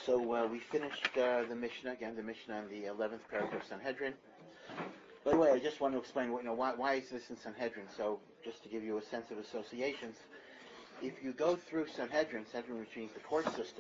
We finished the Mishnah, again, the Mishnah on the 11th paragraph of Sanhedrin. By the way, I just want to explain why is this in Sanhedrin. So, just to give you a sense of associations, if you go through Sanhedrin, which means the court system,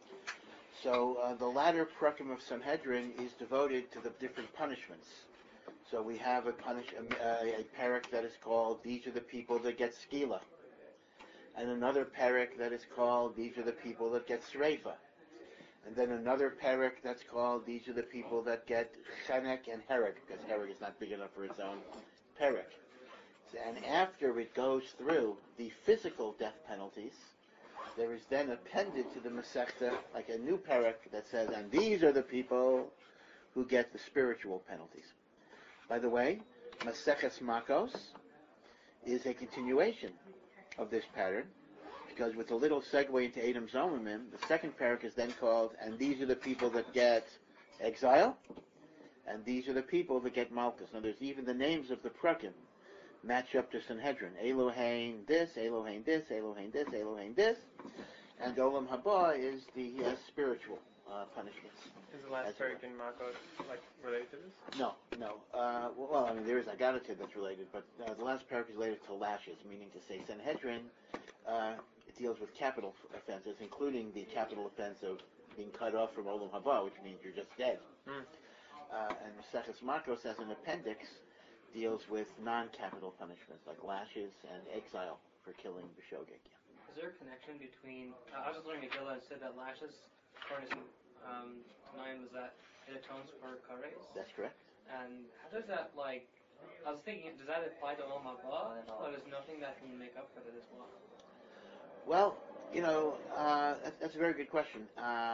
so the latter prakim of Sanhedrin is devoted to the different punishments. So we have a parak that is called, these are the people that get skila. And another parak that is called, these are the people that get sreifa. And then another parak that's called, these are the people that get chenek and hereg, because hereg is not big enough for its own parak. And after it goes through the physical death penalties, there is then appended to the Masechta like a new parak that says, and these are the people who get the spiritual penalties. By the way, Maseches Makos is a continuation of this pattern, because with a little segue into Edom Zomimim, the second parak is then called, and these are the people that get exile, and these are the people that get Malchus. Now there's even the names of the prakim match up to Sanhedrin. Elohein this, Elohein this, Elohein this, Elohein this. And Olam Haba is the spiritual punishments. Is the last parak in Makos related to this? No. There is Agadativ that's related, but the last parak is related to lashes, meaning to say Sanhedrin, it deals with capital offenses, including the capital offense of being cut off from Olam Haba, which means you're just dead. And Maseches Makos, as an appendix, deals with non-capital punishments like lashes and exile for killing B'shogeg. Is there a connection between? I was just learning Megillah and said that lashes, according to Tanaim, was that it atones for kares. That's correct. And how does that I was thinking, does that apply to Olam Haba at all, or there's nothing that can make up for it as well? Well, that's a very good question.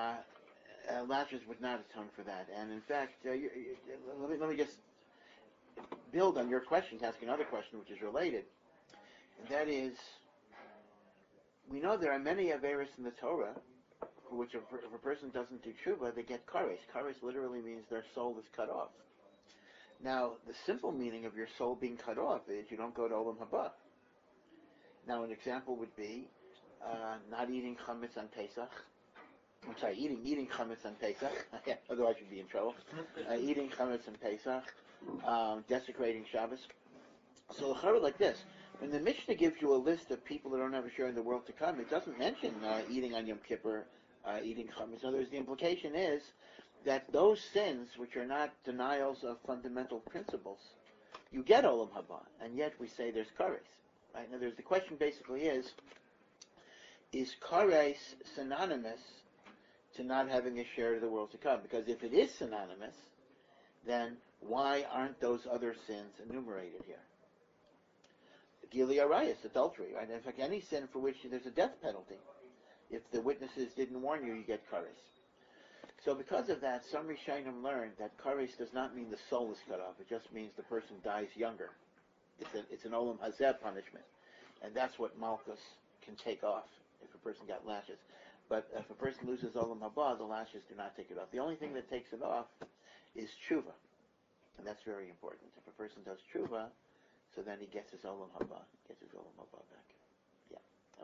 Lashes would not atone for that, and in fact, let me just build on your question, ask another question which is related, and that is, we know there are many averos in the Torah for which if a person doesn't do tshuva, they get kares. Kares literally means their soul is cut off. Now, the simple meaning of your soul being cut off is you don't go to Olam Haba. Now, an example would be not eating chametz on Pesach. I'm sorry, eating chametz on Pesach. Otherwise, you'd be in trouble. Eating chametz on Pesach. Desecrating Shabbos. So like this, when the Mishnah gives you a list of people that don't have a share in the world to come, it doesn't mention eating on Yom Kippur, eating chametz. In other words, the implication is that those sins which are not denials of fundamental principles, you get Olam Haba, and yet we say there's kares. Right? Now, the question basically is kares synonymous to not having a share of the world to come? Because if it is synonymous, then why aren't those other sins enumerated here? Gili Arayas, adultery, right? In fact, any sin for which there's a death penalty, if the witnesses didn't warn you, you get kares. So because of that, some Rishonim learned that kares does not mean the soul is cut off. It just means the person dies younger. It's an Olam Hazeh punishment. And that's what Malchus can take off if a person got lashes. But if a person loses Olam Haba, the lashes do not take it off. The only thing that takes it off is tshuva. And that's very important. If a person does tshuva, so then he gets his Olam Haba, back. Yeah,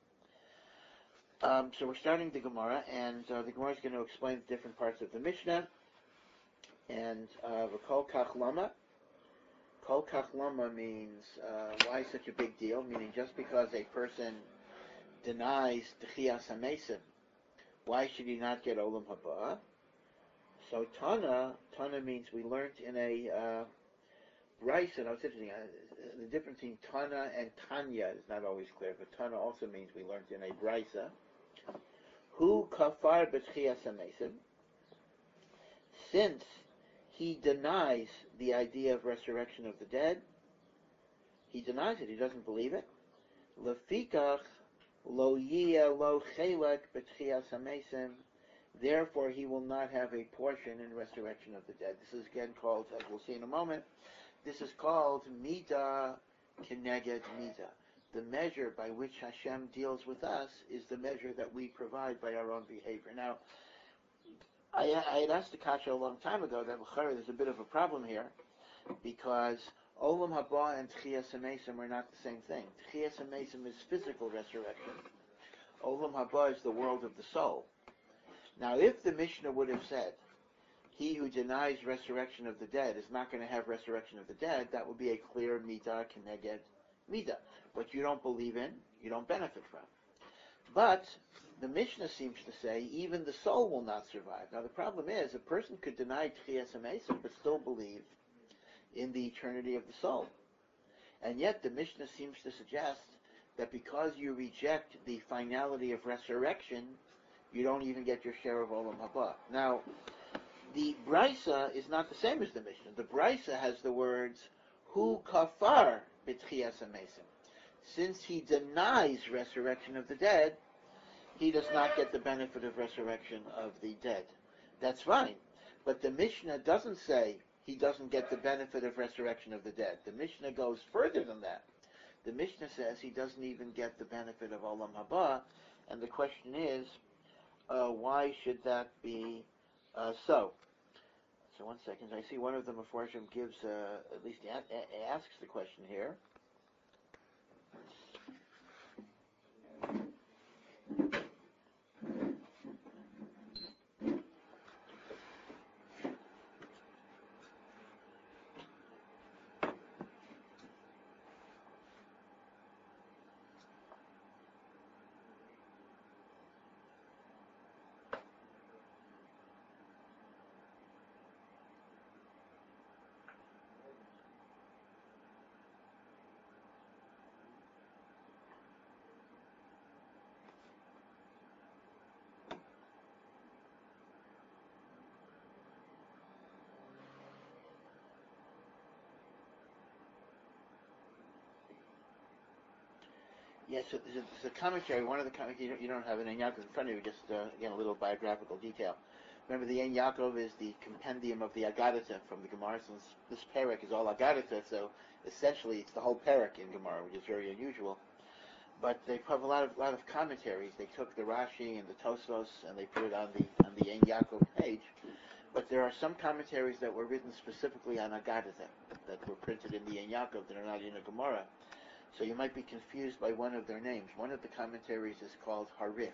okay. So we're starting the Gemara, and the Gemara is going to explain the different parts of the Mishnah. And V'kol kach lama. Kol kach lama means why such a big deal? Meaning just because a person denies Techiyas HaMesim, why should he not get Olam Haba? So Tana means we learned in a Brisa, and it's interesting, the difference between Tana and Tanya is not always clear, but Tana also means we learned in a Brisa. Hu kafar b'tchiyas hamesim, since he denies the idea of resurrection of the dead, he denies it, he doesn't believe it. Lefikach lo yiyah lo chelek b'tchiyas hamesim, therefore he will not have a portion in resurrection of the dead. This is again called, as we'll see in a moment, this is called midah keneged midah. The measure by which Hashem deals with us is the measure that we provide by our own behavior. Now, I had asked the Kasha a long time ago that there's a bit of a problem here, because Olam Haba and Techiyas HaMesim are not the same thing. Techiyas HaMesim is physical resurrection. Olam Haba is the world of the soul. Now, if the Mishnah would have said, he who denies resurrection of the dead is not going to have resurrection of the dead, that would be a clear midah keneged midah. What you don't believe in, you don't benefit from. But the Mishnah seems to say even the soul will not survive. Now the problem is a person could deny Tchias HaMesim but still believe in the eternity of the soul. And yet the Mishnah seems to suggest that because you reject the finality of resurrection, you don't even get your share of Olam Haba. Now, the Brisa is not the same as the Mishnah. The Brisa has the words, Hu kafar b'tchias hamesim. Since he denies resurrection of the dead, he does not get the benefit of resurrection of the dead. That's fine. But the Mishnah doesn't say he doesn't get the benefit of resurrection of the dead. The Mishnah goes further than that. The Mishnah says he doesn't even get the benefit of Olam Haba. And the question is, why should that be so? So 1 second. I see one of the Mefarshim gives, at least asks the question here. Yes, so there's a commentary. One of the commentaries, you don't have an Ein Yaakov in front of you, just again a little biographical detail. Remember, the Ein Yaakov is the compendium of the Agadah from the Gemara. Since this parak is all Agadah, so essentially it's the whole parak in Gemara, which is very unusual. But they have a lot of commentaries. They took the Rashi and the Tosfos and they put it on the Ein Yaakov page. But there are some commentaries that were written specifically on Agadah that were printed in the Ein Yaakov that are not in a Gemara. So you might be confused by one of their names. One of the commentaries is called Harif.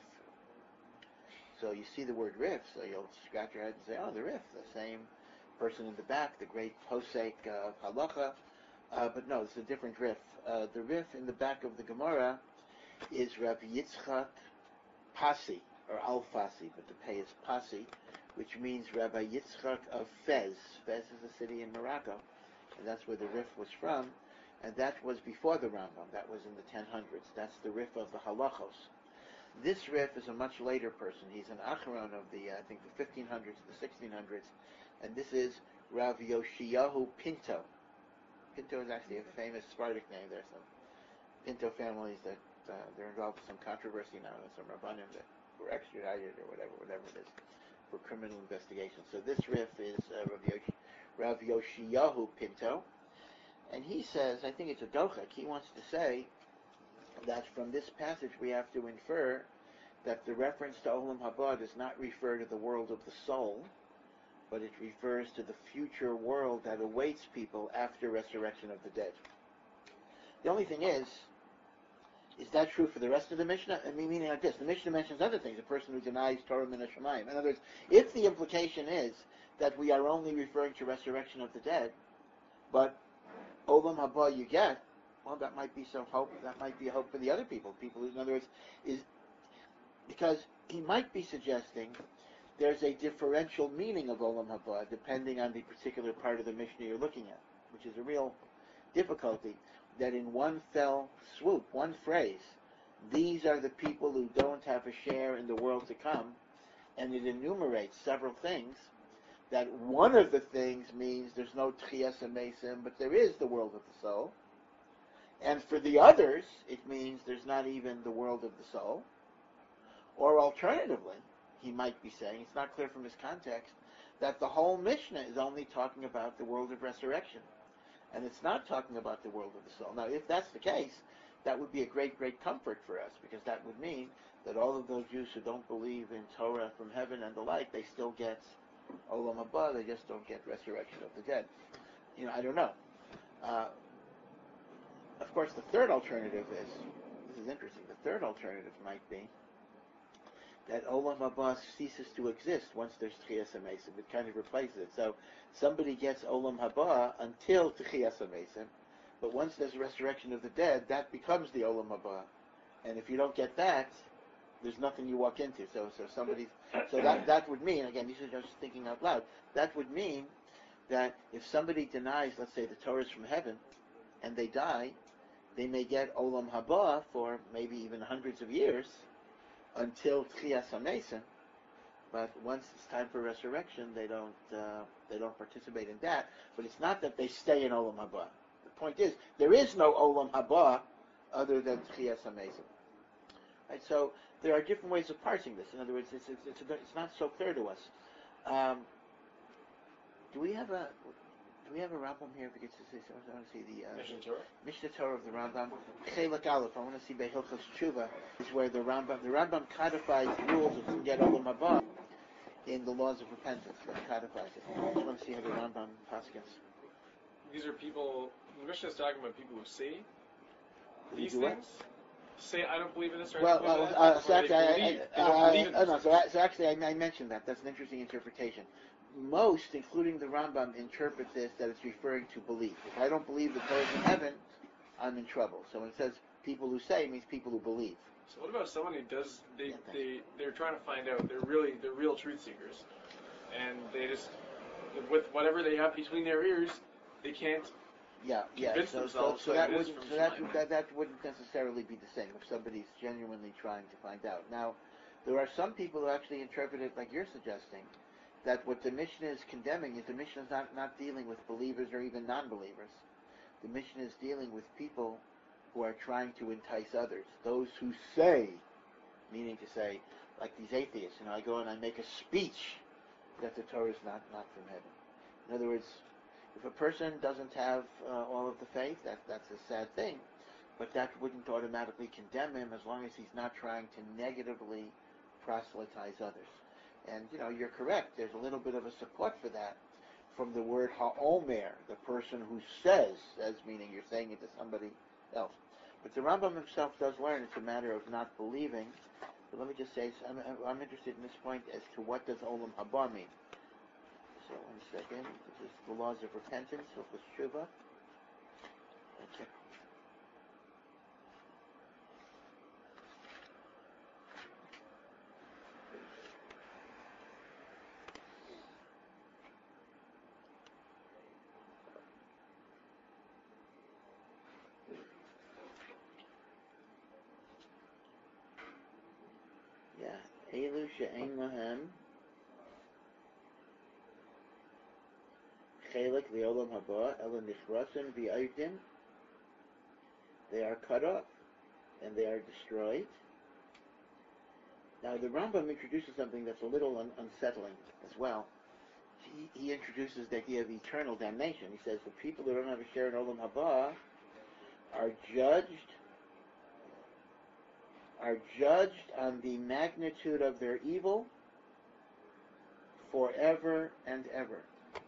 So you see the word Rif, so you'll scratch your head and say, oh, the Rif, the same person in the back, the great Posek Halacha. But no, it's a different Rif. The Rif in the back of the Gemara is Rabbi Yitzchak Pasi, or Al-Fasi, but the pay is Pasi, which means Rabbi Yitzchak of Fez. Fez is a city in Morocco, and that's where the Rif was from. And that was before the Rambam. That was in the 1000s. That's the Rif of the Halachos. This Rif is a much later person. He's an Acharon of the, I think, the 1500s, the 1600s. And this is Rav Yoshiyahu Pinto. Pinto is actually a famous Sephardic name. There's some Pinto families that they're involved with some controversy now. There's some Rabbanim that were extradited or whatever it is, for criminal investigation. So this Rif is Rav Yoshiyahu Pinto. And he says, I think it's a dochak, he wants to say that from this passage we have to infer that the reference to Olam Haba does not refer to the world of the soul, but it refers to the future world that awaits people after resurrection of the dead. The only thing is that true for the rest of the Mishnah? I mean, meaning like this, the Mishnah mentions other things, a person who denies Torah min hashamayim. In other words, if the implication is that we are only referring to resurrection of the dead, but Olam Haba you get, well, that might be some hope. That might be a hope for the other people. People, in other words, is because he might be suggesting there's a differential meaning of Olam Haba depending on the particular part of the Mishnah you're looking at, which is a real difficulty. That in one fell swoop, one phrase, these are the people who don't have a share in the world to come, and it enumerates several things. That one of the things means there's no Tchias HaMesim, but there is the world of the soul. And for the others, it means there's not even the world of the soul. Or alternatively, he might be saying, it's not clear from his context, that the whole Mishnah is only talking about the world of resurrection. And it's not talking about the world of the soul. Now, if that's the case, that would be a great, great comfort for us, because that would mean that all of those Jews who don't believe in Torah from heaven and the like, they still get Olam Haba, they just don't get resurrection of the dead. I don't know. Of course, the third alternative is, this is interesting, the third alternative might be that Olam Haba ceases to exist once there's Tchias HaMesim. It kind of replaces it. So somebody gets Olam Haba until Tchias HaMesim, but once there's resurrection of the dead, that becomes the Olam Haba. And if you don't get that, there's nothing you walk into. So that would mean, again, these are just thinking out loud, that would mean that if somebody denies, let's say, the Torah is from heaven, and they die, they may get Olam Haba for maybe even hundreds of years until Tchias HaMesim, but once it's time for resurrection, they don't participate in that. But it's not that they stay in Olam Haba. The point is, there is no Olam Haba other than Tchias HaMesim. Right? So there are different ways of parsing this. In other words, it's not so clear to us. Do we have a Rambam here? Because I want to see the Mishnah Torah of the Rambam. Chelak Aleph. I want to see Behilchos Tshuva is where the Rambam codifies rules of get Olam Haba in the laws of repentance. It codifies it. I just want to see how the Rambam paskins. These are people. The Mishnah is talking about people who say these do things. Say I don't believe in this or well, I don't believe in that. so actually, I I mentioned that. That's an interesting interpretation. Most, including the Rambam, interpret this that it's referring to belief. If I don't believe the Torah is in heaven, I'm in trouble. So when it says people who say, it means people who believe. So what about someone who does? They're trying to find out. They're real truth seekers, and they just with whatever they have between their ears, they can't. Convince themselves that wouldn't necessarily be the same if somebody's genuinely trying to find out. Now, there are some people who actually interpret it like you're suggesting, that what the Mishnah is condemning is the Mishnah is not dealing with believers or even non-believers. The Mishnah is dealing with people who are trying to entice others. Those who say, meaning to say, like these atheists, I go and I make a speech that the Torah is not from heaven. In other words, if a person doesn't have all of the faith, that's a sad thing, but that wouldn't automatically condemn him as long as he's not trying to negatively proselytize others. And, you're correct. There's a little bit of a support for that from the word ha'omer, the person who says, as meaning you're saying it to somebody else. But the Rambam himself does learn it's a matter of not believing. But let me just say, I'm interested in this point as to what does Olam Haba mean. So, 1 second. This is the laws of repentance, Hilchos Tshuva. Okay. Elu she'ein lahem chelek v'olam haba ela nichrasen v'aydim. They are cut off and they are destroyed. Now the Rambam introduces something that's a little unsettling as well. He introduces the idea of eternal damnation. He says the people who don't have a share in olam haba are judged on the magnitude of their evil forever and ever.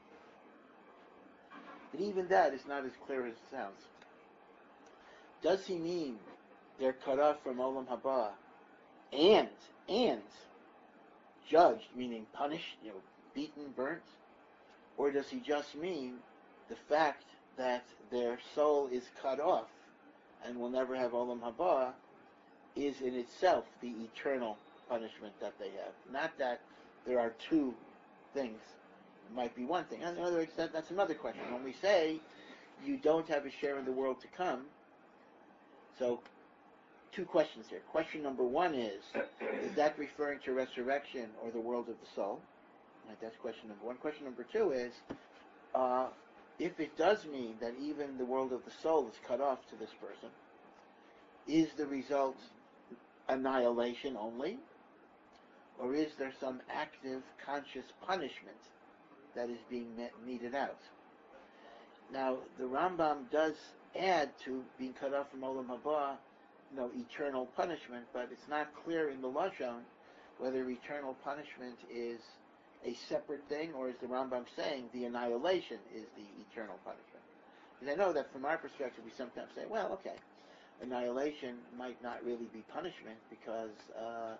But even that is not as clear as it sounds. Does he mean they're cut off from Olam Haba and judged, meaning punished, beaten, burnt? Or does he just mean the fact that their soul is cut off and will never have Olam Haba is in itself the eternal punishment that they have? Not that there are two things. It might be one thing. In other words, that's another question. When we say you don't have a share in the world to come, so two questions here. Question number one is that referring to resurrection or the world of the soul? Right, that's question number one. Question number two is, if it does mean that even the world of the soul is cut off to this person, is the result annihilation only? Or is there some active, conscious punishment that is being meted out? Now, the Rambam does add to being cut off from Olam Haba, eternal punishment, but it's not clear in the Lashon whether eternal punishment is a separate thing, or is the Rambam saying the annihilation is the eternal punishment? Because I know that from our perspective we sometimes say, well, okay, annihilation might not really be punishment because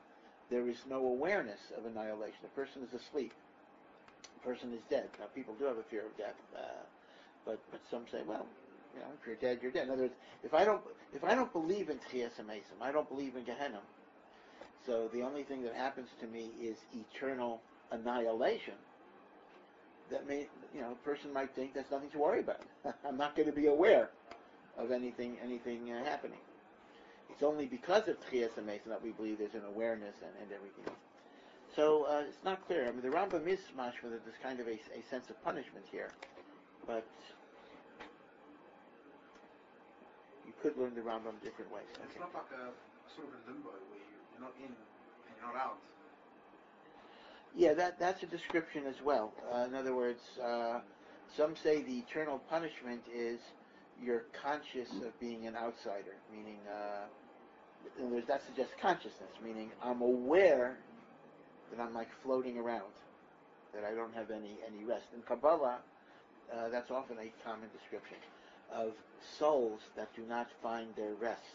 there is no awareness of annihilation. The person is asleep. The person is dead. Now, people do have a fear of death, but some say, well, if you're dead, you're dead. In other words, if I don't believe in Tchias HaMesim, I don't believe in Gehenna. So the only thing that happens to me is eternal annihilation. That may, a person might think there's nothing to worry about. I'm not going to be aware of anything happening. It's only because of Tchias HaMesim that we believe there's an awareness and everything else. So it's not clear. I mean, the Rambam is mashma that there's kind of a sense of punishment here, but you could learn the Rambam different ways. It's not like a sort of a limbo where you're not in and you're not out. Yeah, that's a description as well. In other words, some say the eternal punishment is you're conscious of being an outsider, meaning, in other words, that suggests consciousness, meaning I'm aware that I'm like floating around, that I don't have any rest. In Kabbalah, that's often a common description of souls that do not find their rest,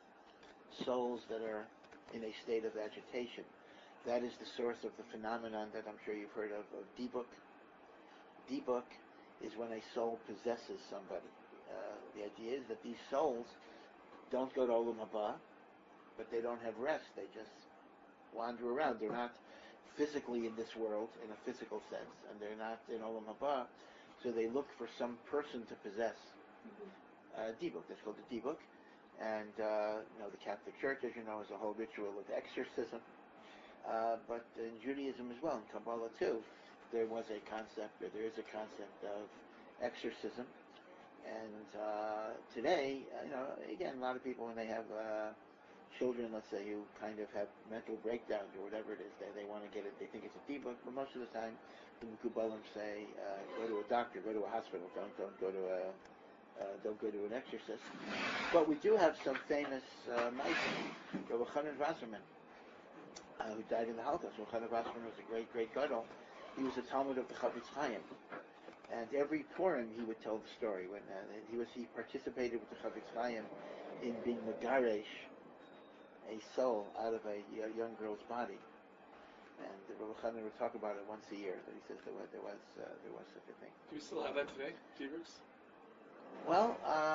souls that are in a state of agitation. That is the source of the phenomenon that I'm sure you've heard of dibuk. Dibuk is when a soul possesses somebody. The idea is that these souls don't go to Olam Haba, but they don't have rest. They just wander around. They're not physically in this world in a physical sense, and they're not in Olam Haba, so they look for some person to possess. Dibuk, that's called the dibuk. And the Catholic Church, as you know, has a whole ritual of exorcism. But in Judaism as well, in Kabbalah too, there is a concept of exorcism. And today, again, a lot of people, when they have children, let's say, who kind of have mental breakdowns or whatever it is, they want to get it, they think it's a dibuk, but most of the time, the Mekubalim say, go to a doctor, go to a hospital, don't go to an exorcist. But we do have some famous Ma'asim. Rabbi Chanan Wasserman, who died in the Holocaust. Rabbi Chanan Wasserman was a great gadol. He was a Talmud of the Chafetz Chaim, and every Purim he would tell the story when he participated with the Chafetz Chaim in being Megaresh, a soul out of a young girl's body. And the Rabbi Chanan would talk about it once a year. That he says there was such a thing. Do we still have that today, dibuks? Well,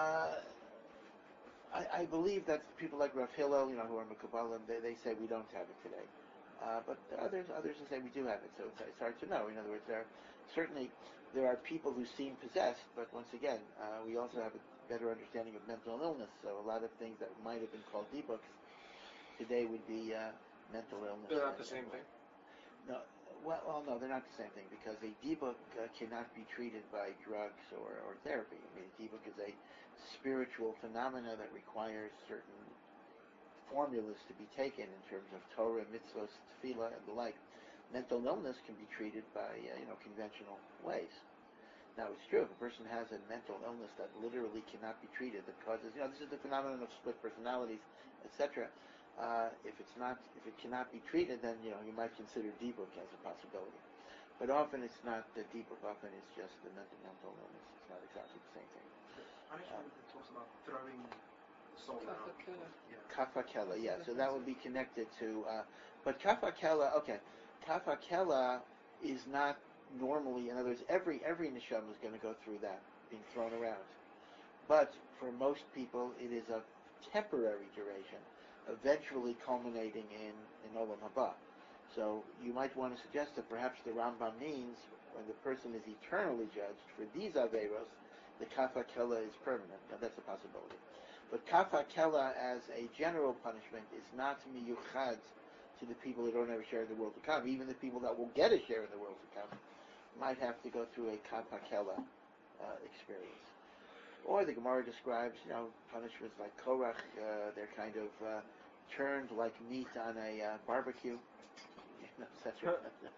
I believe that people like Rav Hillel, who are Mekubalim, they say we don't have it today. But others who say we do have it. So it's hard to know. In other words, there are people who seem possessed, but once again, we also have a better understanding of mental illness. So a lot of things that might have been called debuks today would be mental illness. They're not the same thing? No. Well, no, they're not the same thing, because a dibuk cannot be treated by drugs or therapy. I mean, a dibuk is a spiritual phenomena that requires certain formulas to be taken in terms of Torah, mitzvahs, tefillah, and the like. Mental illness can be treated by conventional ways. Now, it's true, if a person has a mental illness that literally cannot be treated, that causes, this is the phenomenon of split personalities, etc. If it cannot be treated, then you might consider dibuk as a possibility. But often it's not the dibuk. Often it's just the mental illness. It's not exactly the same thing. Punishment that talks about throwing the soul out. Kafakela, yeah. So that would be connected to. But kafakela, okay. Kafakela is not normally. In other words, every neshama is going to go through that, being thrown around. But for most people, it is of temporary duration, eventually culminating in Olam Haba. So you might want to suggest that perhaps the Rambam means when the person is eternally judged for these Averos, the Kafakela is permanent. Now that's a possibility. But Kafakela as a general punishment is not miyuchad to the people who don't have a share in the world to come. Even the people that will get a share in the world to come might have to go through a Kafakela experience. Or the Gemara describes, punishments like Korach, they're kind of turned like meat on a barbecue, etc.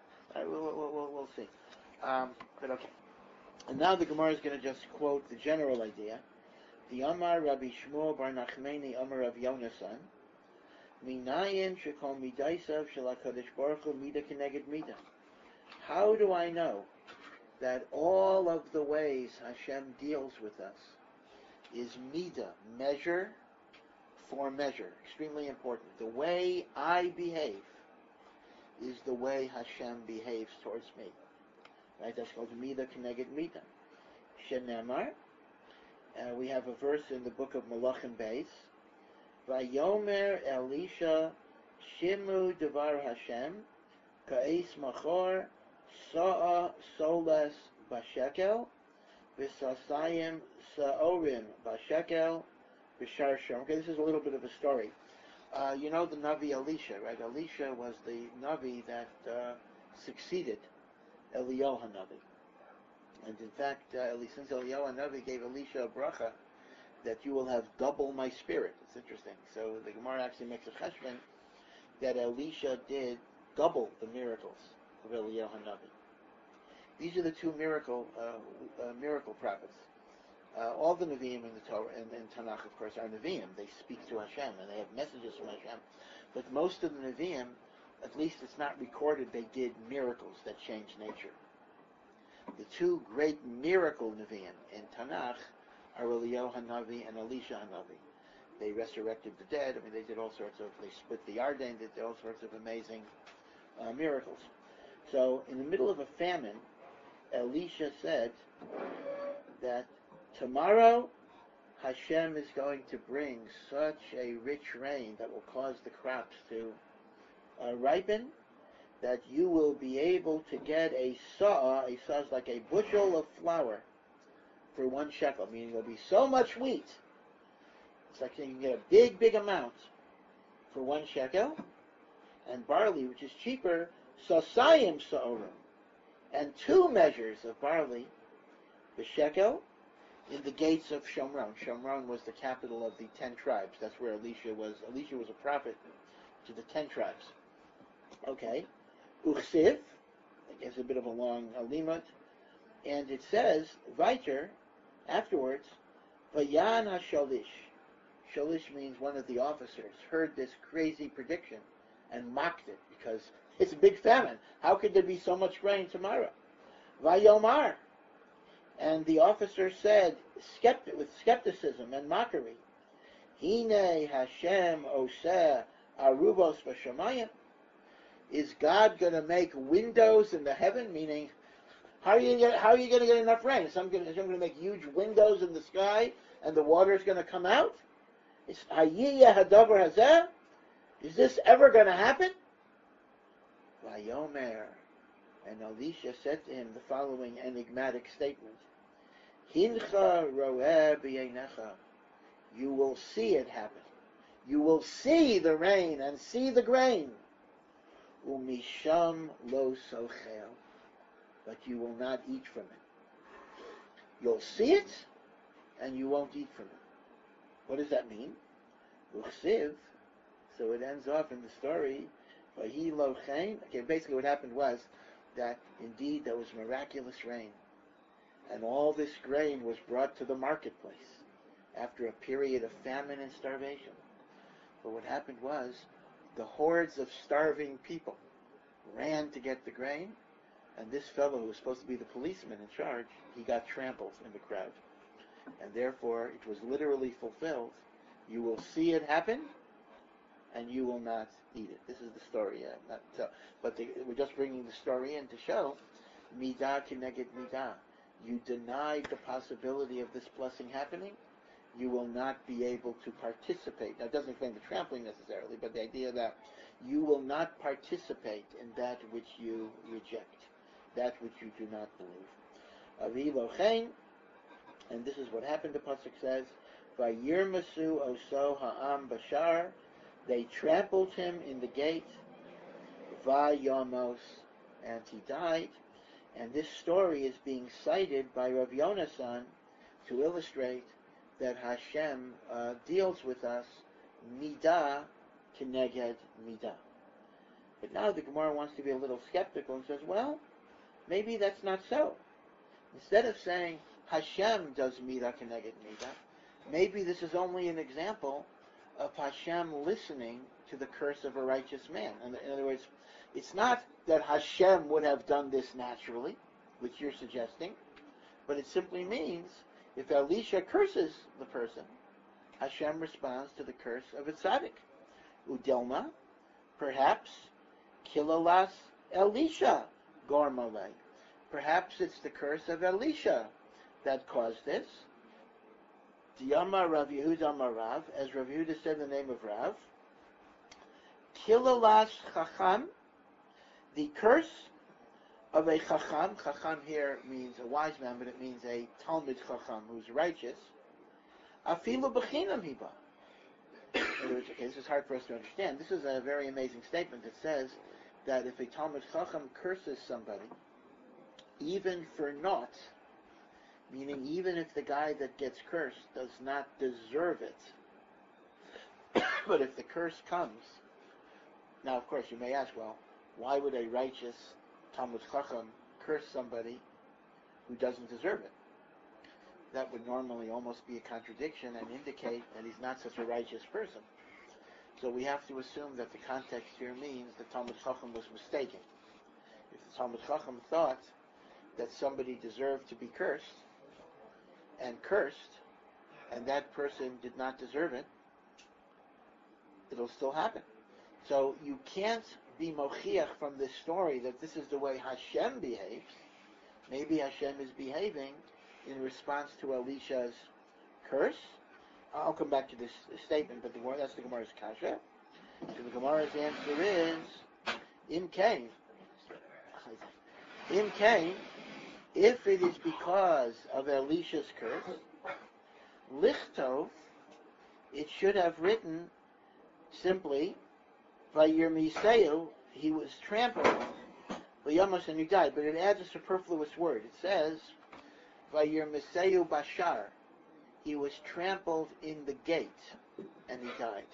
We'll see. But okay. And now the Gemara is going to just quote the general idea. The Amar Rabbi Shmuel Bar Nachmeni Amar Rav Yonasan, Minayin shekol midaisav shel HaKadosh Baruch Hu mida keneged mida. How do I know that all of the ways Hashem deals with us is midah, measure for measure? Extremely important. The way I behave is the way Hashem behaves towards me. Right? That's called Mida Keneged Mida. Shenamar. We have a verse in the book of Malachim Beis. Vayomer Elisha Shimu Devar Hashem Ka'is Machor Sa'a Soles Bashekel V'Sasayim Sa'orim Bashekel B'Shar Shem. Okay, this is a little bit of a story. You know the Navi Elisha, right? Elisha was the Navi that succeeded Eliyahu Hanavi. And in fact, since Eliyahu Hanavi gave Elisha a bracha that you will have double my spirit. It's interesting. So the Gemara actually makes a cheshbon that Elisha did double the miracles of Eliyahu Hanavi. These are the two miracle prophets. All the Nevi'im in the Torah and in Tanakh, of course, are Nevi'im. They speak to Hashem and they have messages from Hashem. But most of the Nevi'im, at least it's not recorded, they did miracles that changed nature. The two great miracle Nevi'im in Tanakh are Eliyahu Hanavi and Elisha Hanavi. They resurrected the dead. I mean, they did all sorts of, they split the Yarden, they did all sorts of amazing miracles. So, in the middle of a famine, Elisha said that tomorrow Hashem is going to bring such a rich rain that will cause the crops to ripen, that you will be able to get a saw is like a bushel of flour for 1 shekel, meaning there'll be so much wheat. It's like you can get a big amount for 1 shekel, and barley, which is cheaper, sasayim sa'orim, and 2 measures of barley, the shekel, in the gates of Shomron. Shomron was the capital of the 10 tribes. That's where Elisha was. Elisha was a prophet to the 10 tribes. Okay. Uchsiv, I guess a bit of a long limut, and it says, Viter, afterwards, Vayan HaShalish. Shalish means one of the officers, heard this crazy prediction and mocked it because it's a big famine. How could there be so much grain tomorrow? Vayomar. And the officer said, with skepticism and mockery, Hine Hashem Oseh Arubos V'Shamayim. Is God going to make windows in the heaven? Meaning, how are you going to get enough rain? So I'm going to make huge windows in the sky, and the water is going to come out. Is this ever going to happen? Vayomer, and Elisha said to him the following enigmatic statement: Hincha roeh b'yeinecha. You will see it happen. You will see the rain and see the grain. Umisham lo sochel, but you will not eat from it. You'll see it, and you won't eat from it. What does that mean? Uchsiv. So it ends off in the story. Vahi lo chen. Okay, basically what happened was that indeed there was miraculous rain, and all this grain was brought to the marketplace after a period of famine and starvation. But what happened was, the hordes of starving people ran to get the grain, and this fellow who was supposed to be the policeman in charge, he got trampled in the crowd. And therefore, it was literally fulfilled. You will see it happen, and you will not eat it. This is the story. We're just bringing the story in to show, midah keneged midah. You denied the possibility of this blessing happening, you will not be able to participate. Now, it doesn't explain the trampling necessarily, but the idea that you will not participate in that which you reject, that which you do not believe. Avi lochein, and this is what happened. The pasuk says, "Vayirmasu oso ha'am bashar." They trampled him in the gate. Vayomos, and he died. And this story is being cited by Rav Yonasan to illustrate that Hashem deals with us midah keneged midah. But now the Gemara wants to be a little skeptical and says, well, maybe that's not so. Instead of saying Hashem does midah keneged midah, maybe this is only an example of Hashem listening to the curse of a righteous man. In other words, it's not that Hashem would have done this naturally, which you're suggesting, but it simply means if Elisha curses the person, Hashem responds to the curse of a tzaddik. Udelma, perhaps Kilalas Elisha Gormale. Perhaps it's the curse of Elisha that caused this. Diyama Rav Yehuda Amar Rav, as Rav Yehuda said in the name of Rav, Kilalas Chacham, the curse of a Chacham. Chacham here means a wise man, but it means a Talmid Chacham who's righteous. Afilu b'chinam hiba. In other words, okay, this is hard for us to understand. This is a very amazing statement that says that if a Talmid Chacham curses somebody, even for naught, meaning even if the guy that gets cursed does not deserve it, but if the curse comes, now of course you may ask, well, why would a righteous Talmid Chacham curse somebody who doesn't deserve it? That would normally almost be a contradiction and indicate that he's not such a righteous person. So we have to assume that the context here means the Talmid Chacham was mistaken. If the Talmid Chacham thought that somebody deserved to be cursed, and that person did not deserve it, it'll still happen. So you can't be mochiach from this story that this is the way Hashem behaves. Maybe Hashem is behaving in response to Elisha's curse. I'll come back to this statement, but that's the Gemara's kasha. So the Gemara's answer is, Im Kain, if it is because of Elisha's curse, Lichtov, it should have written simply, Vayirmiseu, he was trampled, Vayamos, and he died. But it adds a superfluous word. It says, Vayirmiseu Bashar, he was trampled in the gate, and he died.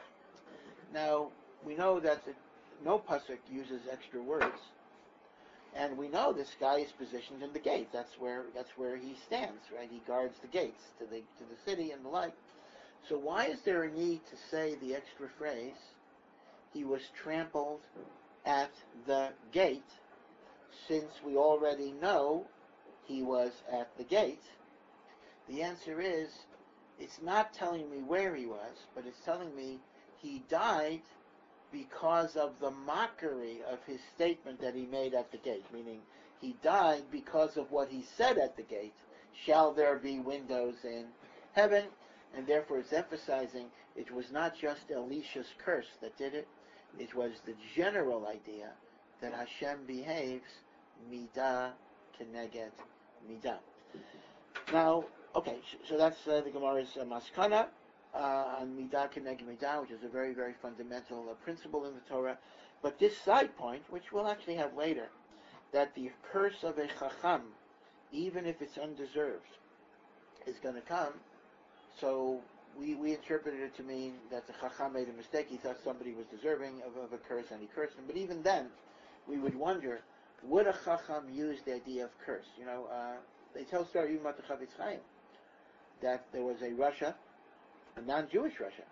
Now, we know that no pasuk uses extra words, and we know this guy is positioned in the gate. That's where he stands, right? He guards the gates to the city and the like. So why is there a need to say the extra phrase, he was trampled at the gate, since we already know he was at the gate? The answer is, it's not telling me where he was, but it's telling me he died because of the mockery of his statement that he made at the gate, meaning he died because of what he said at the gate, shall there be windows in heaven, and therefore it's emphasizing it was not just Elisha's curse that did it, it was the general idea that Hashem behaves midah keneged midah. Now, okay, so that's the Gemara's maskana on midah keneged midah, which is a very, very fundamental principle in the Torah. But this side point, which we'll actually have later, that the curse of a chacham, even if it's undeserved, is going to come. So we interpreted it to mean that the chacham made a mistake. He thought somebody was deserving of a curse, and he cursed him. But even then, we would wonder, would a chacham use the idea of curse? You know, they tell story even about the Chafetz Chaim, that there was a Russia, a non-Jewish Russia,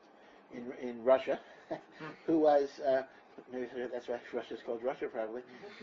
in Russia, who was, maybe that's why Russia's called Russia probably,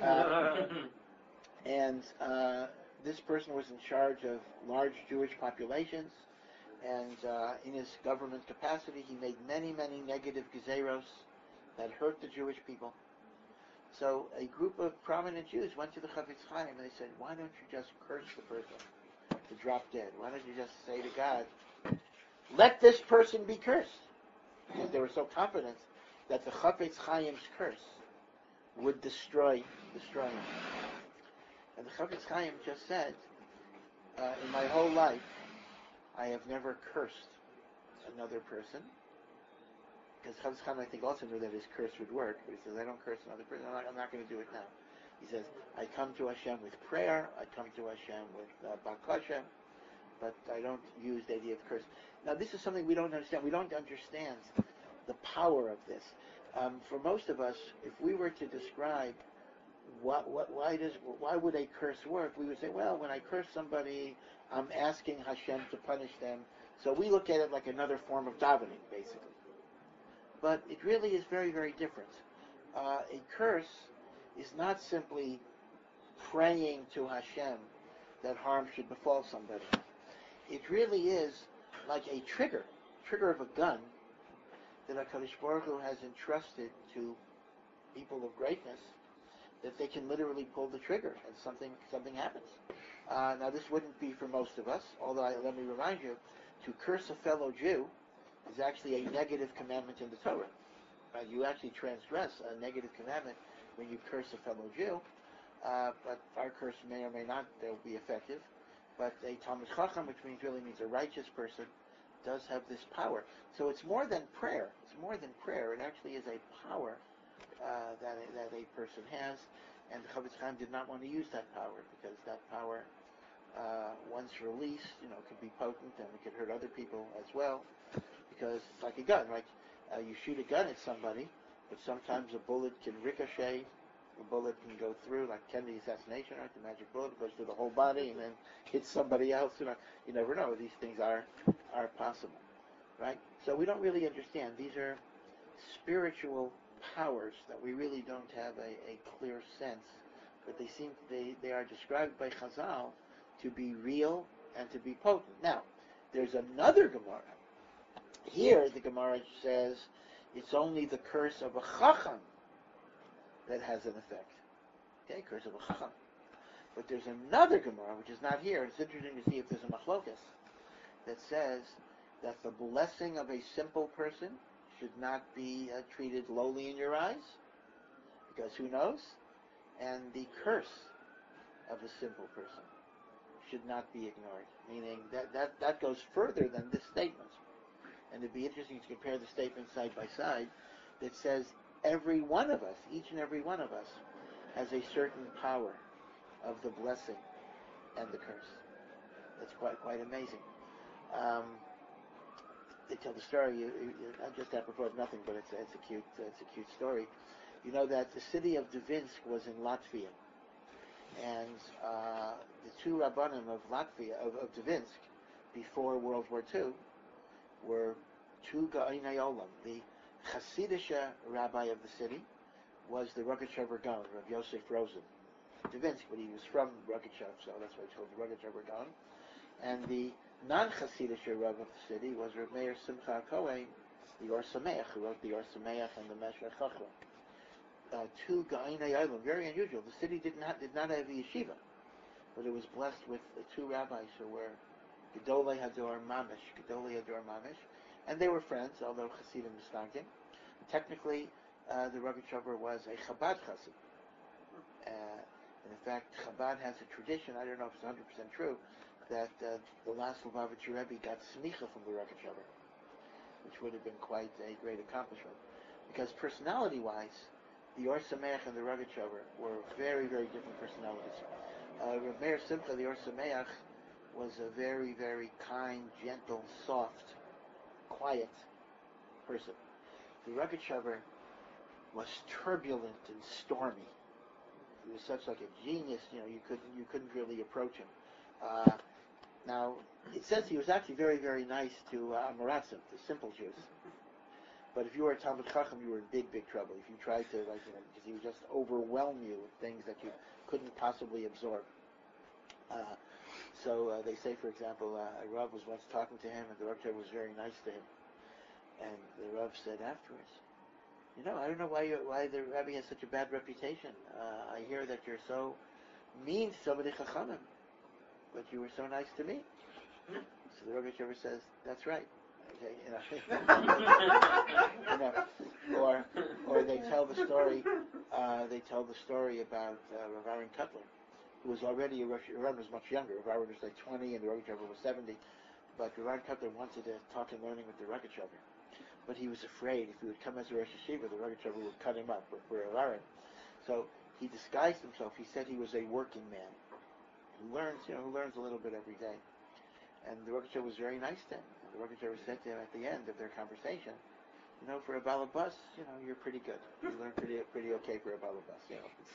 and this person was in charge of large Jewish populations, and in his government capacity he made many, many negative gezeros that hurt the Jewish people. So a group of prominent Jews went to the Chafetz Chaim and they said, why don't you just curse the person to drop dead? Why don't you just say to God, let this person be cursed? Because they were so confident that the Chafetz Chaim's curse would destroy him. And the Chafetz Chaim just said, in my whole life, I have never cursed another person. Because Chafetz Chaim, I think, also knew that his curse would work. But he says, I don't curse another person. I'm not going to do it now. He says, I come to Hashem with prayer. I come to Hashem with bakasha. But I don't use the idea of curse. Now, this is something we don't understand. We don't understand the power of this. For most of us, if we were to describe why would a curse work, we would say, well, when I curse somebody, I'm asking Hashem to punish them. So we look at it like another form of davening, basically. But it really is very, very different. A curse is not simply praying to Hashem that harm should befall somebody. It really is like a trigger of a gun that HaKadosh Baruch Hu has entrusted to people of greatness, that they can literally pull the trigger and something happens. Now this wouldn't be for most of us, although let me remind you, to curse a fellow Jew is actually a negative commandment in the Torah. Right? You actually transgress a negative commandment when you curse a fellow Jew, but our curse may or may not be effective. But a Talmid Chacham, which really means a righteous person, does have this power. So it's more than prayer. It's more than prayer. It actually is a power that a person has, and the Chofetz Chaim did not want to use that power because that power, once released, could be potent and it could hurt other people as well. Because it's like a gun, right? You shoot a gun at somebody, but sometimes a bullet can ricochet. A bullet can go through, like Kennedy assassination, right? The magic bullet goes through the whole body and then hits somebody else. You never know. These things are possible, right? So we don't really understand. These are spiritual powers that we really don't have a clear sense, but they are described by Chazal to be real and to be potent. Now, there's another Gemara. Here, the Gemara says it's only the curse of a Chacham that has an effect. Okay, curse of a Chacham. But there's another Gemara, which is not here. It's interesting to see if there's a machlokas that says that the blessing of a simple person should not be treated lowly in your eyes, because who knows? And the curse of a simple person should not be ignored, meaning that goes further than this statement. And it'd be interesting to compare the statements side by side that says every one of us, each and every one of us, has a certain power of the blessing and the curse. That's quite amazing. They tell the story, just apropos of nothing, but it's a cute story. You know that the city of Dvinsk was in Latvia, and the two Rabbanim of Latvia, of Dvinsk, before World War II, were two Ga'inei Olam. The Hasidic rabbi of the city was the Rogatchover Gaon, Rav Yosef Rosen. Dvinsk, but he was from Rogatchov, so that's why it's called the Rogatchover Gaon. And the non-Hasidic Rav of the city was Rav Meir Simcha Kohen, the Or Sameach, who wrote the Or Sameach and the Meshech Chochmah. Two Ga'inei Olam, very unusual. The city did not have a yeshiva, but it was blessed with two rabbis who were Gedolei Hador Mamish, and they were friends, although Hasidim Mistankim. Technically, the Rogatchover was a Chabad Chassid. And in fact, Chabad has a tradition, I don't know if it's 100% true, that the last Lubavitcher Rebbe got smicha from the Rogatchover, which would have been quite a great accomplishment. Because personality-wise, the Or Sameach and the Rogatchover were very, very different personalities. Rav Meir Simcha, the Or Sameach, was a very, very kind, gentle, soft, quiet person. The Rogatchover was turbulent and stormy. He was such like a genius, you couldn't really approach him. Now, it says he was actually very, very nice to Amoratzim, the simple Jews. But if you were a Talmid Chacham, you were in big, big trouble. If you tried to, because he would just overwhelm you with things that you couldn't possibly absorb. So they say, for example, a Rav was once talking to him, and the Rogatchover was very nice to him. And the Rav said afterwards, I don't know why the Rabbi has such a bad reputation. I hear that you're so mean to somebody Chachamim, but you were so nice to me. So the Rogatchover says, that's right. Okay, or they tell the story. They tell the story about Rav Aaron Kotler, who was already Rav Aaron was much younger. Rav Aaron was like 20, and the Rogatchover was 70. But Rav Aaron Kotler wanted to talk and learning with the Rogatchover. But he was afraid if he would come as a Rosh Hashiva, the Rogatchover would cut him up for Rav Aaron. So he disguised himself. He said he was a working man who learns a little bit every day. And the Rogatchover was very nice to him. And the Rogatchover said to him at the end of their conversation, for a balabas, you're pretty good. You learn pretty okay for a balabas.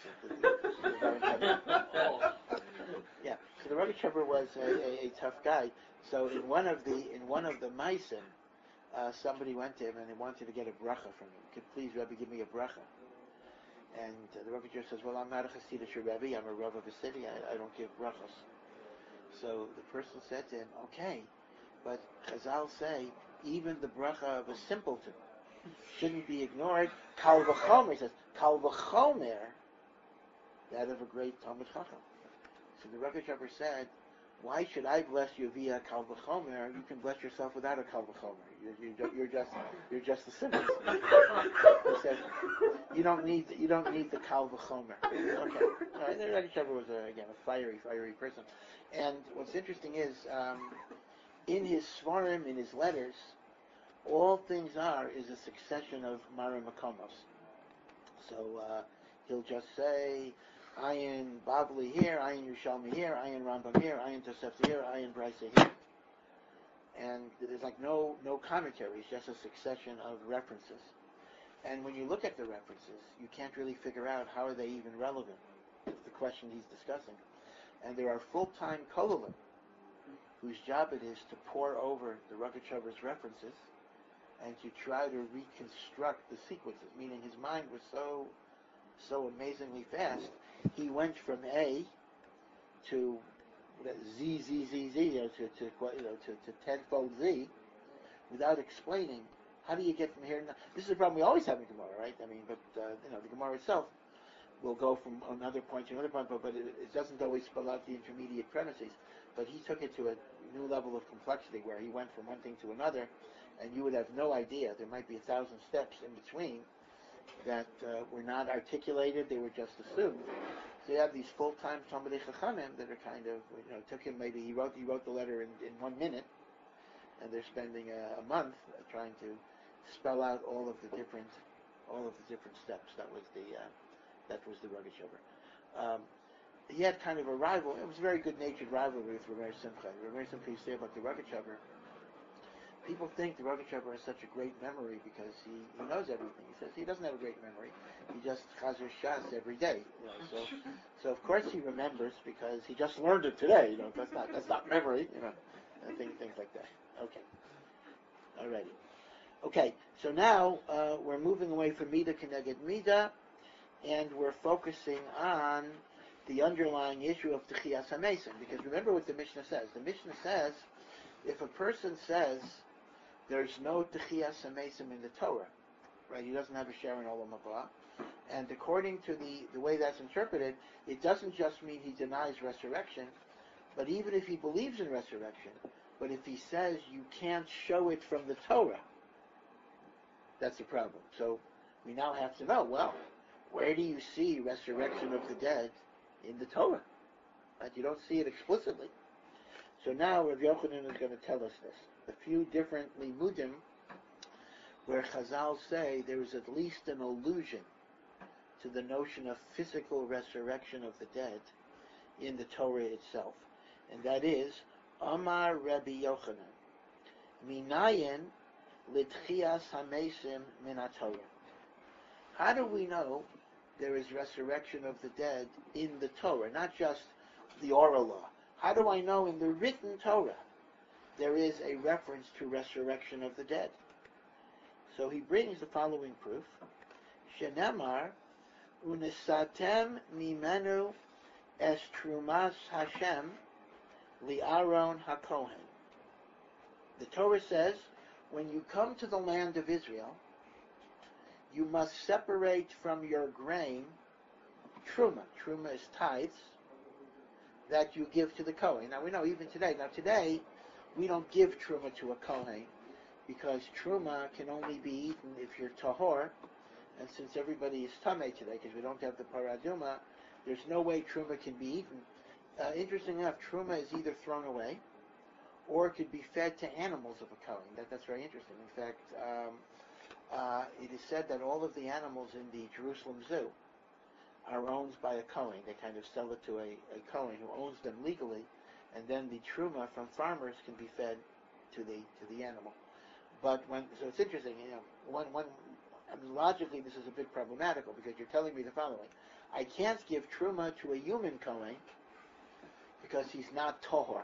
Yeah. So the Rogatchover was a tough guy. So in one of the Meisim, somebody went to him and he wanted to get a bracha from him. Could please, Rebbe, give me a bracha? And the Rogatchover says, well, I'm not a Hasidic Rebbe. I'm a Rav of a city. I don't give brachas. So the person said to him, okay, but Chazal say, even the bracha of a simpleton shouldn't be ignored. Kal v'chomer, he says, Kal v'chomer, that of a great Talmud Chacham. So the Rogatchover said, why should I bless you via Kal v'chomer? You can bless yourself without a Kal v'chomer. You're just a sinner. He said, you don't need the Kal v'chomer. Okay. All right. The Rogatchover was again a fiery person. And what's interesting is, in his svarim, in his letters, all things is a succession of Mara Makomos. So he'll just say, Ayin Babli here, Ayin Yerushalmi here, Ayin Rambam here, Ayin Tosefta here, Ayin Brisa here. And there's like no commentary, it's just a succession of references. And when you look at the references, you can't really figure out how are they even relevant. It's the question he's discussing. And there are full-time kolalim whose job it is to pore over the Rogatchover's references and to try to reconstruct the sequences, meaning his mind was so amazingly fast, he went from A to Z, to tenfold Z, without explaining, how do you get from here? This is a problem we always have in Gemara, right? I mean, but the Gemara itself will go from another point to another point, but it doesn't always spell out the intermediate premises. But he took it to a new level of complexity where he went from one thing to another, and you would have no idea. There might be 1,000 steps in between that were not articulated, they were just assumed. So you have these full-time Talmidei Chachamim that are kind of, took him maybe, he wrote the letter in 1 minute, and they're spending a month trying to spell out all of the different steps. That was the Rogatchover. He had kind of a rival. It was a very good-natured rivalry with Rameir Simcha. Rameir Simcha used to say about the Rogatchover, people think the Rogatchover has such a great memory because he knows everything. He says he doesn't have a great memory. He just chazer shas every day. So of course he remembers because he just learned it today. That's not memory. And things like that. Okay. Alrighty. Okay. So now we're moving away from Mida Keneged Mida, and we're focusing on the underlying issue of Techiyas HaMesim. Because remember what the Mishnah says. The Mishnah says, if a person says there's no Techiyas HaMesim in the Torah, right? He doesn't have a share in Olam Haba. And according to the way that's interpreted, it doesn't just mean he denies resurrection, but even if he believes in resurrection, but if he says you can't show it from the Torah, that's a problem. So we now have to know, well, where do you see resurrection of the dead in the Torah? Right? You don't see it explicitly. So now Rav Yochanan is going to tell us this. A few different limudim where Chazal say there is at least an allusion to the notion of physical resurrection of the dead in the Torah itself. And that is, Amar Rabbi Yochanan, Minayin litchias hamesim min haTorah. How do we know there is resurrection of the dead in the Torah, not just the oral law? How do I know in the written Torah there is a reference to resurrection of the dead? So he brings the following proof. Shenemar, unisatem mimenu es trumas Hashem li'aron hakohen. The Torah says, when you come to the land of Israel, you must separate from your grain truma. Truma is tithes that you give to the Kohen. Now we know even today. Now today, we don't give truma to a Kohen because truma can only be eaten if you're tahor. And since everybody is tameh today, because we don't have the paraduma, there's no way truma can be eaten. Interesting enough, truma is either thrown away or it could be fed to animals of a Kohen. That's very interesting. In fact, it is said that all of the animals in the Jerusalem Zoo are owned by a Kohen. They kind of sell it to a Kohen who owns them legally, and then the truma from farmers can be fed to the animal. But so it's interesting. Logically this is a bit problematical because you're telling me the following: I can't give truma to a human Kohen because he's not tahor.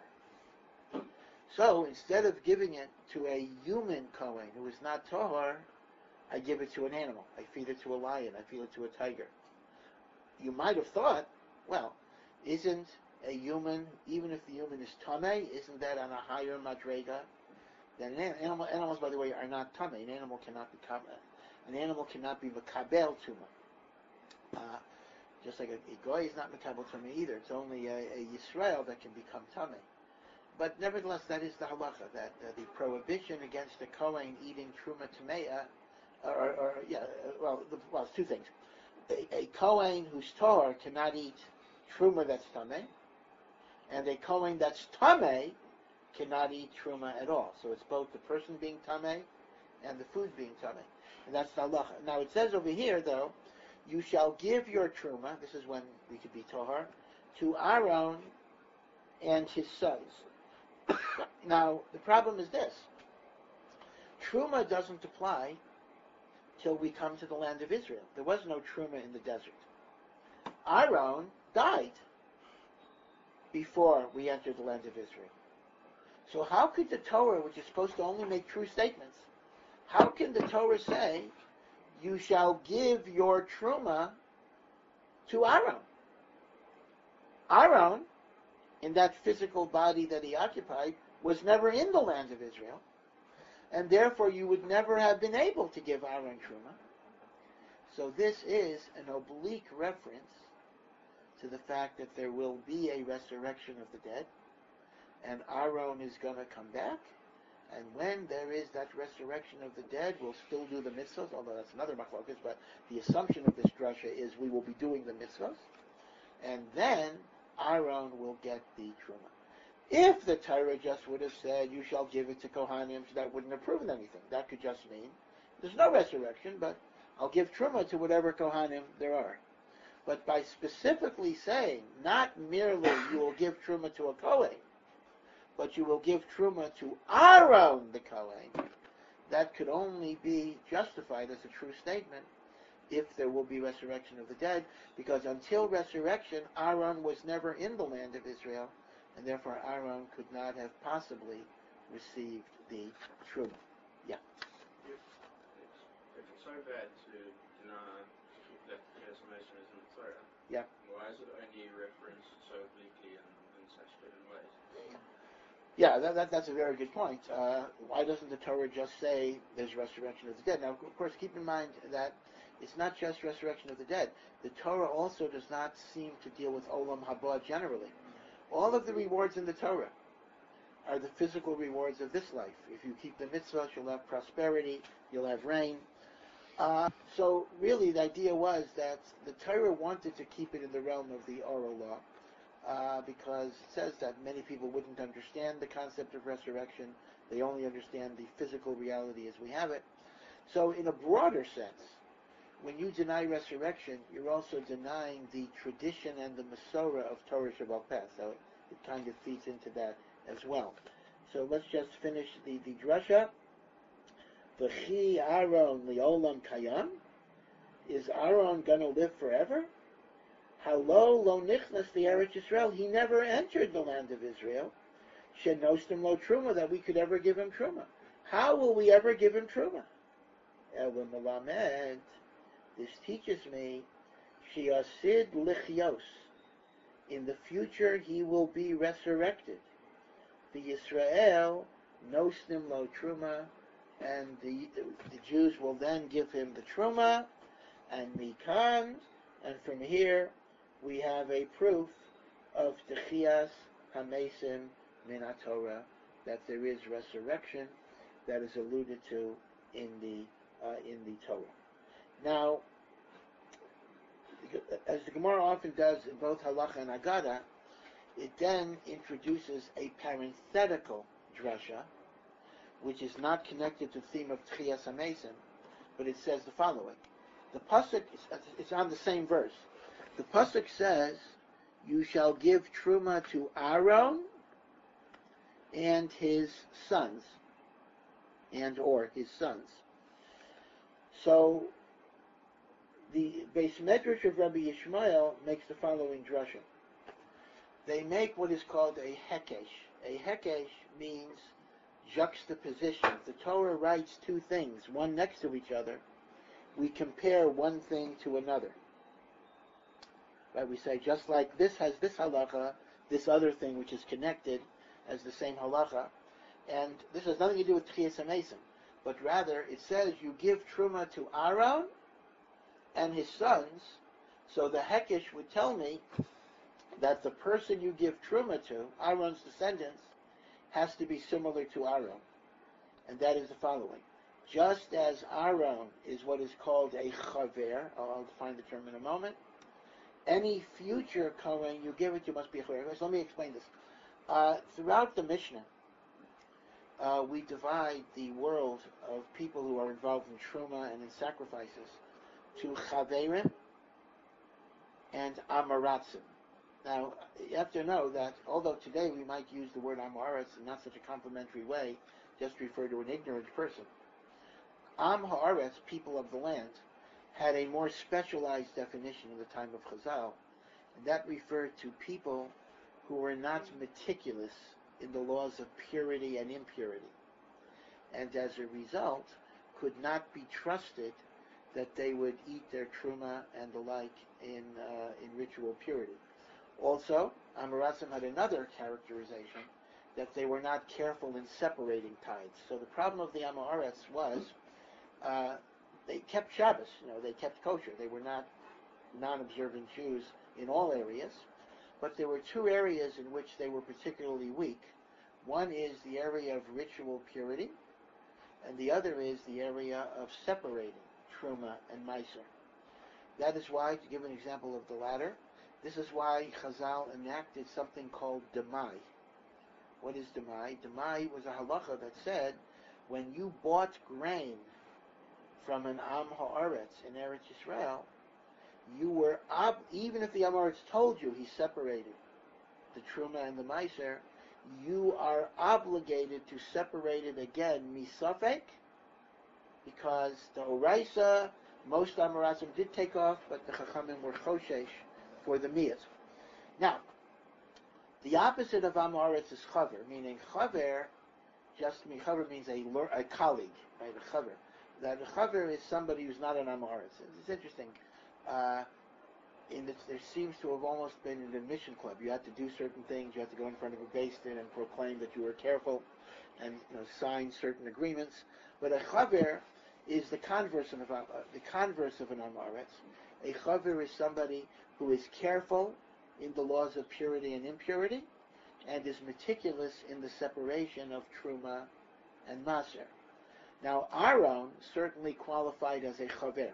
So instead of giving it to a human Kohen who is not tahor, I give it to an animal. I feed it to a lion. I feed it to a tiger. You might have thought, well, isn't a human, even if the human is tameh, isn't that on a higher madrega than an animal? Animals, by the way, are not tameh. An animal cannot be an animal cannot be makabel tuma. Just like a goy is not makabel tuma either. It's only a Yisrael that can become tameh. But nevertheless, that is the halacha, that the prohibition against a Kohen eating truma tameya, it's two things. A Kohen who's tor cannot eat truma that's tameh, and a Kohen that's tameh cannot eat truma at all. So it's both the person being tameh and the food being tameh. And that's the halacha. Now it says over here, though, you shall give your truma, this is when we could be tohar, to Aaron and his sons. Now, the problem is this. Truma doesn't apply till we come to the land of Israel. There was no truma in the desert. Aaron died before we entered the land of Israel. So how could the Torah, which is supposed to only make true statements, how can the Torah say, you shall give your truma to Aaron? Aaron, in that physical body that he occupied, was never in the land of Israel, and therefore you would never have been able to give Aaron truma. So this is an oblique reference to the fact that there will be a resurrection of the dead, and Aaron is going to come back, and when there is that resurrection of the dead, we'll still do the mitzvahs, although that's another machlokas, but the assumption of this drasha is we will be doing the mitzvahs, and then Aaron will get the truma. If the Torah just would have said, you shall give it to Kohanim, that wouldn't have proven anything. That could just mean, there's no resurrection, but I'll give truma to whatever Kohanim there are. But by specifically saying, not merely you will give truma to a Kohen, but you will give truma to Aaron the Kohen, that could only be justified as a true statement if there will be resurrection of the dead, because until resurrection, Aaron was never in the land of Israel, and therefore Aaron could not have possibly received the truma. Yeah. If it's so bad to deny that Mason is in the Torah, yeah, why is it only referenced so obliquely in such different ways? Yeah, that's a very good point. Why doesn't the Torah just say there's resurrection of the dead? Now, of course, keep in mind that it's not just resurrection of the dead. The Torah also does not seem to deal with Olam Haba generally. All of the rewards in the Torah are the physical rewards of this life. If you keep the mitzvahs, you'll have prosperity, you'll have rain. So really the idea was that the Torah wanted to keep it in the realm of the oral law, because it says that many people wouldn't understand the concept of resurrection. They only understand the physical reality as we have it. So in a broader sense, when you deny resurrection, you're also denying the tradition and the Masorah of Torah Shebaal Peh. So it kind of feeds into that as well. So let's just finish the drasha. V'chi Aaron li'olam kayam. Is Aaron going to live forever? Halo lo nichnas li'eretz Yisrael. He never entered the land of Israel. Shenostim lo truma, that we could ever give him truma. How will we ever give him truma? Elam malamed. This teaches me, Shiasid Lichyos. In the future, he will be resurrected. The Yisrael Nosnim Lo Truma, and the Jews will then give him the Truma, and Mikan, and from here we have a proof of Techias HaMesim Min HaTorah, that there is resurrection that is alluded to in the Torah. Now, as the Gemara often does in both Halacha and Agada, it then introduces a parenthetical drasha, which is not connected to the theme of Tchias HaMesim, but it says the following. The pasuk, it's on the same verse. The pasuk says, you shall give truma to Aaron and his sons, or his sons. So, the Beis Medrash of Rabbi Yishmael makes the following drasha. They make what is called a hekesh. A hekesh means juxtaposition. The Torah writes two things, one next to each other. We compare one thing to another. Right? We say, just like this has this halacha, this other thing which is connected has the same halacha. And this has nothing to do with Tchias HaMesim. but rather it says you give truma to Aaron and his sons. So the Hekesh would tell me that the person you give truma to, Aaron's descendants, has to be similar to Aaron. And that is the following. Just as Aaron is what is called a chaver, I'll define the term in a moment, any future Kohen you give it to must be a chaver. So let me explain this. Throughout the Mishnah, we divide the world of people who are involved in truma and in sacrifices to chaverim and amaratzim. Now, you have to know that although today we might use the word amaretz in not such a complimentary way, just refer to an ignorant person, Am haaretz, people of the land, had a more specialized definition in the time of Chazal, and that referred to people who were not meticulous in the laws of purity and impurity, and as a result could not be trusted that they would eat their truma and the like in ritual purity. Also, Amoratzim had another characterization, that they were not careful in separating tithes. So the problem of the Amoretz was they kept Shabbos, they kept kosher. They were not non-observant Jews in all areas, but there were two areas in which they were particularly weak. One is the area of ritual purity, and the other is the area of separating Truma and Meiser. That is why, to give an example of the latter, this is why Chazal enacted something called Demai. What is Demai? Demai was a halacha that said, when you bought grain from an Am Haaretz in Eretz Yisrael, you were, even if the Am Haaretz told you he separated the Truma and the Meiser, you are obligated to separate it again, misafek, because the Oraisa, most Amoratzim did take off, but the Chachamim were choshesh for the miyat. Now, the opposite of Amoretz is chaver, meaning chaver, chaver means a colleague, right? A chaver. That a chaver is somebody who's not an Amoretz. It's interesting. There seems to have almost been an admission club. You had to do certain things. You had to go in front of a beis din and proclaim that you were careful, and sign certain agreements. But a chaver is the converse of an Amoretz. A chaver is somebody who is careful in the laws of purity and impurity, and is meticulous in the separation of truma and maser. Now, Aaron certainly qualified as a chaver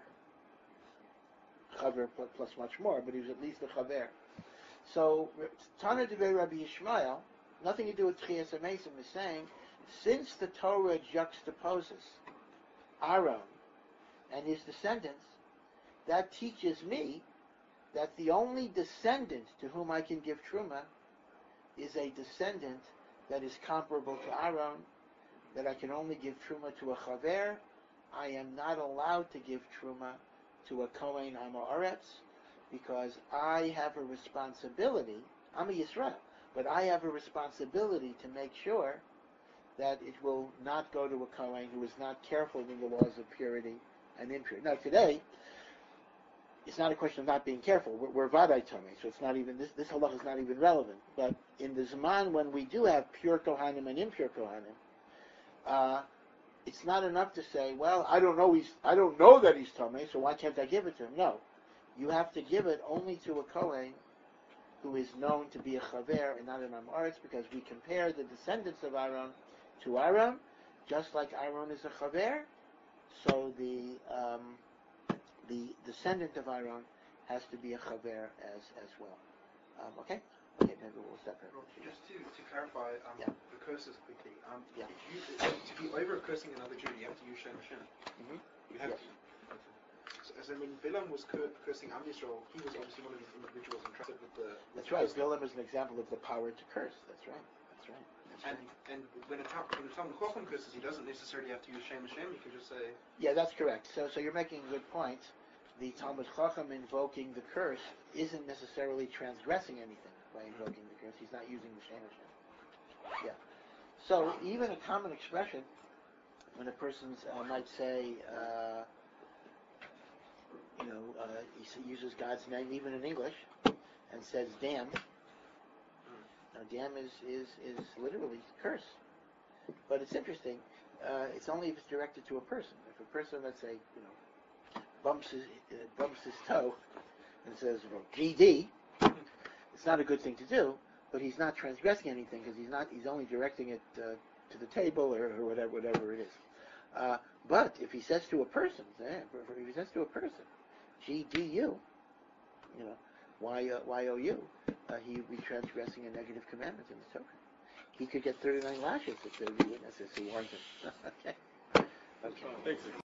plus much more, but he was at least a chaver. So, Tana Devei Rabbi Yishmael, nothing to do with Tchias HaMesim, is saying, since the Torah juxtaposes Aaron and his descendants, that teaches me that the only descendant to whom I can give Truma is a descendant that is comparable to Aaron, that I can only give Truma to a Chaver. I am not allowed to give Truma to a Kohen Amoretz, because I have a responsibility, I'm a Yisrael, but I have a responsibility to make sure that it will not go to a Kohen who is not careful in the laws of purity and impurity. Now today, it's not a question of not being careful. We're Vadai Tomei, so it's not even, this halach is not even relevant. But in the Zaman when we do have pure Kohanim and impure Kohanim, it's not enough to say, well, I don't know that he's Tomei, so why can't I give it to him? No. You have to give it only to a Kohen who is known to be a Chaver and not an Amoretz, because we compare the descendants of Aaron to Aaron, just like Aaron is a Chaver, so the descendant of Aaron has to be a Chaver as well. Okay, maybe we'll step here. Just to clarify the curses quickly. To be over cursing another Jew, you have to use Shem Hashem. Mm-hmm. You have to. As in when Bilam was cursing Am Yisrael, he was obviously one of these individuals entrusted with the. That's right. Bilam is an example of the power to curse. That's right. And when a Talmud Chacham curses, he doesn't necessarily have to use Shem Hashem. He can just say. Yeah, that's correct. So you're making a good point. The Talmud Chacham invoking the curse isn't necessarily transgressing anything by invoking the curse. He's not using the Shem Hashem. Yeah. So even a common expression, when a person might say, he uses God's name even in English, and says damn. Now damn is literally curse. But it's interesting. it's only if it's directed to a person. If a person, let's say, bumps his toe and says, GD, it's not a good thing to do, but he's not transgressing anything because he's only directing it to the table or whatever it is. But if he says to a person, GDU, YOU, he would be transgressing a negative commandment in the Torah. He could get 39 lashes if there would be witnesses who warned him. Okay. Thanks.